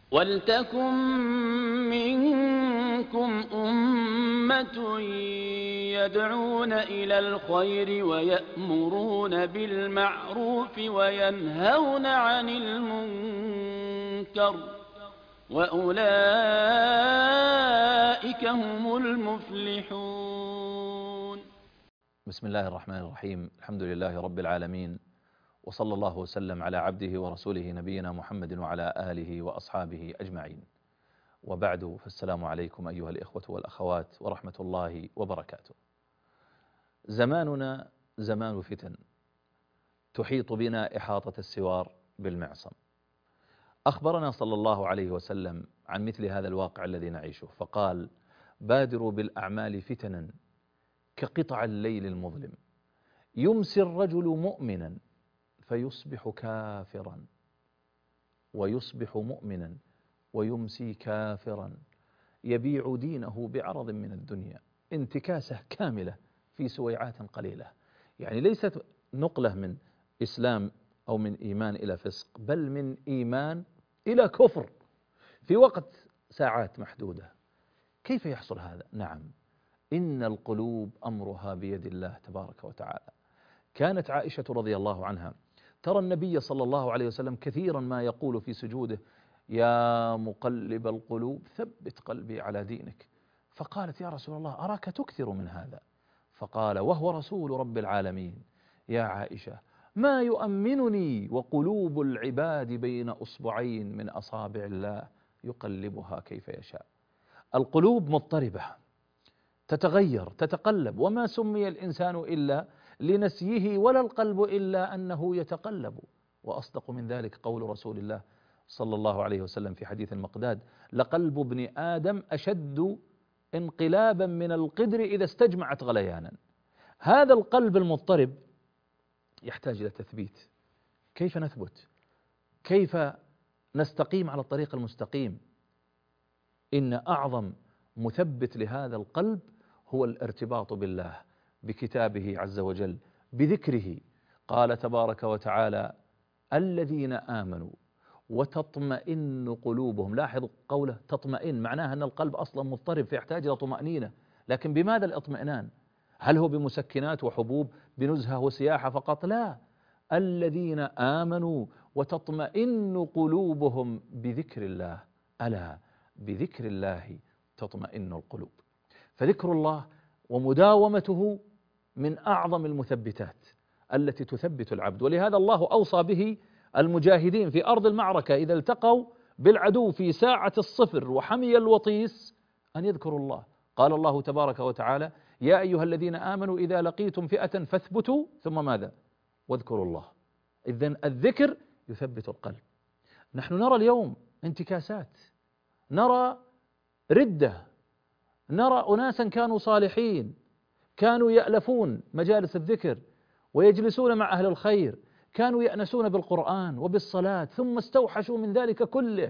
ولتكن منكم أمة يدعون إلى الخير ويأمرون بالمعروف وينهون عن المنكر وأولئك هم المفلحون. بسم الله الرحمن الرحيم. الحمد لله رب العالمين، وصلى الله وسلم على عبده ورسوله نبينا محمد وعلى آله وأصحابه أجمعين، وبعد، فالسلام عليكم أيها الإخوة والأخوات ورحمة الله وبركاته. زماننا زمان فتن تحيط بنا إحاطة السوار بالمعصم. أخبرنا صلى الله عليه وسلم عن مثل هذا الواقع الذي نعيشه، فقال: بادروا بالأعمال فتنا كقطع الليل المظلم، يمسي الرجل مؤمنا فيصبح كافرا، ويصبح مؤمنا ويمسي كافرا، يبيع دينه بعرض من الدنيا. انتكاسة كاملة في سويعات قليلة، يعني ليست نقلة من إسلام أو من إيمان إلى فسق، بل من إيمان إلى كفر في وقت ساعات محدودة. كيف يحصل هذا؟ نعم، إن القلوب أمرها بيد الله تبارك وتعالى. كانت عائشة رضي الله عنها ترى النبي صلى الله عليه وسلم كثيرا ما يقول في سجوده: يا مقلب القلوب ثبت قلبي على دينك. فقالت: يا رسول الله أراك تكثر من هذا. فقال وهو رسول رب العالمين: يا عائشة، ما يؤمنني وقلوب العباد بين أصبعين من أصابع الله يقلبها كيف يشاء. القلوب مضطربة، تتغير تتقلب، وما سمي الإنسان إلا لنسيه، ولا القلب إلا أنه يتقلب. وأصدق من ذلك قول رسول الله صلى الله عليه وسلم في حديث المقداد: لقلب ابن آدم أشد انقلابا من القدر إذا استجمعت غليانا. هذا القلب المضطرب يحتاج إلى تثبيت. كيف نثبت؟ كيف نستقيم على الطريق المستقيم؟ إن أعظم مثبت لهذا القلب هو الارتباط بالله، بكتابه عز وجل، بذكره. قال تبارك وتعالى: الذين آمنوا وتطمئن قلوبهم. لاحظ قوله تطمئن، معناها أن القلب أصلا مضطرب فيحتاج إلى طمأنينة. لكن بماذا الاطمئنان؟ هل هو بمسكنات وحبوب، بنزهة وسياحة فقط؟ لا، الذين آمنوا وتطمئن قلوبهم بذكر الله، ألا بذكر الله تطمئن القلوب. فذكر الله ومداومته من أعظم المثبتات التي تثبت العبد، ولهذا الله أوصى به المجاهدين في أرض المعركة إذا التقوا بالعدو في ساعة الصفر وحمي الوطيس أن يذكروا الله. قال الله تبارك وتعالى: يا أيها الذين آمنوا إذا لقيتم فئة فاثبتوا ثم ماذا؟ واذكروا الله. إذن الذكر يثبت القلب. نحن نرى اليوم انتكاسات، نرى ردة، نرى أناسا كانوا صالحين، كانوا يألفون مجالس الذكر ويجلسون مع أهل الخير، كانوا يأنسون بالقرآن وبالصلاة، ثم استوحشوا من ذلك كله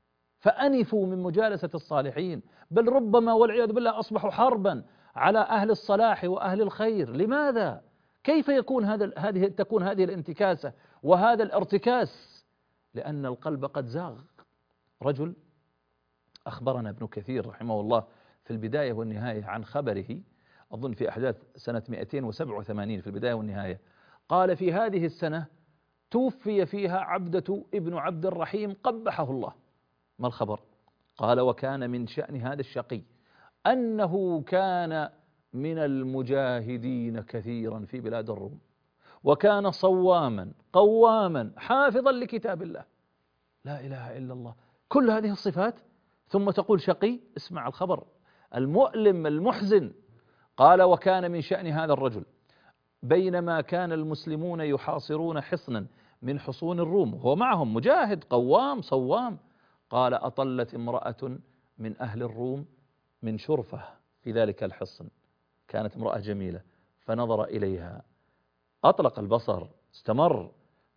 فأنفوا من مجالسة الصالحين، بل ربما والعياذ بالله أصبحوا حربا على أهل الصلاح وأهل الخير. لماذا؟ كيف يكون تكون هذه الانتكاسة وهذا الارتكاس؟ لأن القلب قد زاغ. رجل أخبرنا ابن كثير رحمه الله في البداية والنهاية عن خبره، أظن في أحداث سنة 287 في البداية والنهاية، قال: في هذه السنة توفي فيها عبدة ابن عبد الرحيم قبحه الله. ما الخبر؟ قال: وكان من شأن هذا الشقي أنه كان من المجاهدين كثيرا في بلاد الروم، وكان صواما قواما حافظا لكتاب الله. لا إله إلا الله، كل هذه الصفات ثم تقول شقي؟ اسمع الخبر المؤلم المحزن. قال: وكان من شأن هذا الرجل بينما كان المسلمون يحاصرون حصنا من حصون الروم، هو معهم مجاهد قوام صوام، قال: أطلت امرأة من أهل الروم من شرفة في ذلك الحصن، كانت امرأة جميلة، فنظر إليها، أطلق البصر، استمر،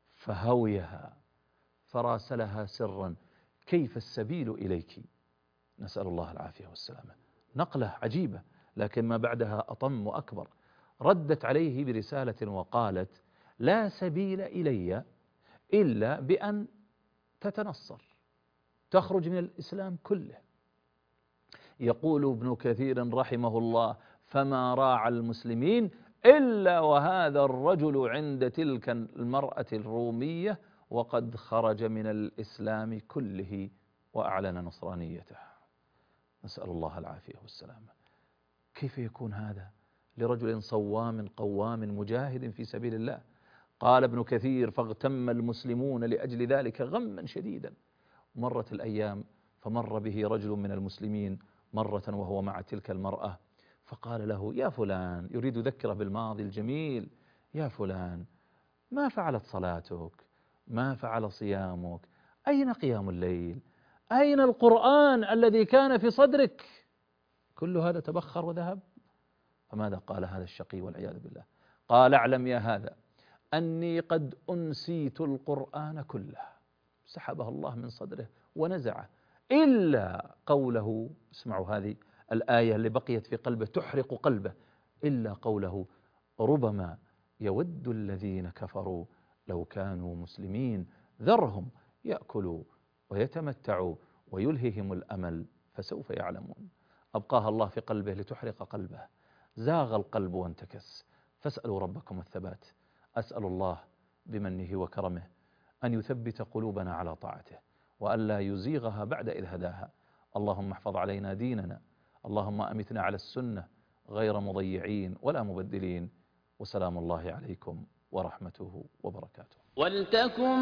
فهويها، فراسلها سرا: كيف السبيل إليك؟ نسأل الله العافية والسلامة. نقلة عجيبة، لكن ما بعدها أطم وأكبر. ردت عليه برسالة وقالت: لا سبيل إلي إلا بأن تتنصر، تخرج من الإسلام كله. يقول ابن كثير رحمه الله: فما راعى المسلمين إلا وهذا الرجل عند تلك المرأة الرومية وقد خرج من الإسلام كله وأعلن نصرانيته. نسأل الله العافية والسلامة. كيف يكون هذا لرجل صوام قوام مجاهد في سبيل الله؟ قال ابن كثير: فاغتم المسلمون لأجل ذلك غما شديدا. مرت الأيام فمر به رجل من المسلمين مرة وهو مع تلك المرأة، فقال له: يا فلان، يريد ذكره بالماضي الجميل: يا فلان، ما فعلت صلاتك؟ ما فعل صيامك؟ أين قيام الليل؟ أين القرآن الذي كان في صدرك؟ كل هذا تبخر وذهب. فماذا قال هذا الشقي والعياذ بالله؟ قال: اعلم يا هذا أني قد أنسيت القرآن كله. سحبه الله من صدره ونزعه، إلا قوله، اسمعوا هذه الآية اللي بقيت في قلبه تحرق قلبه، إلا قوله: ربما يود الذين كفروا لو كانوا مسلمين ذرهم يأكلوا ويتمتعوا ويلههم الأمل فسوف يعلمون. أبقاها الله في قلبه لتحرق قلبه. زاغ القلب وانتكس، فاسألوا ربكم الثبات. أسأل الله بمنه وكرمه أن يثبت قلوبنا على طاعته وألا يزيغها بعد إذ هداها. اللهم احفظ علينا ديننا، اللهم أمتنا على السنة غير مضيعين ولا مبدلين. وسلام الله عليكم ورحمته وبركاته. ولتكن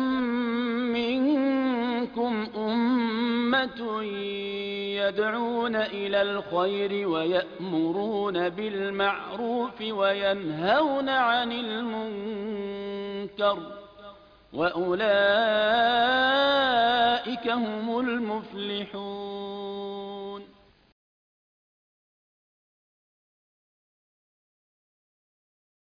منكم أمة يدعون إلى الخير ويأمرون بالمعروف وينهون عن المنكر، وأولئك هم المفلحون.